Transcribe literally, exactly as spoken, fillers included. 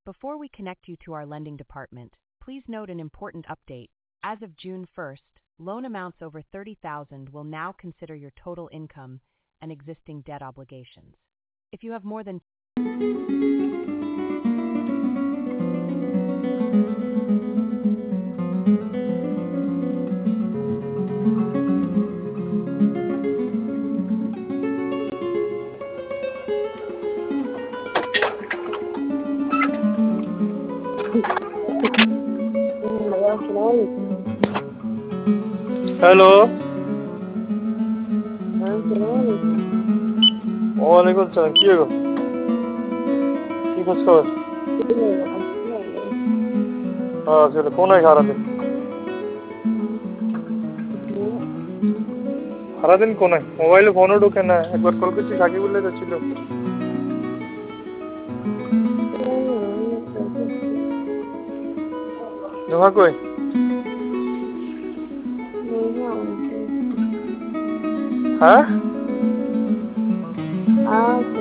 Before we connect you to our lending department, please note an important update. As of June first, loan amounts over thirty thousand will now consider your total income and existing debt obligations. If you have more than hello वालेकुम सलाम की हो की खुश खबर हाँ चलो कौन है सारा दिन सारा दिन कौन है मोबाइल फोन ढुके ना एक बार कॉल करছি কাকে বললে তো ছিল নুহা কই হ্যাঁ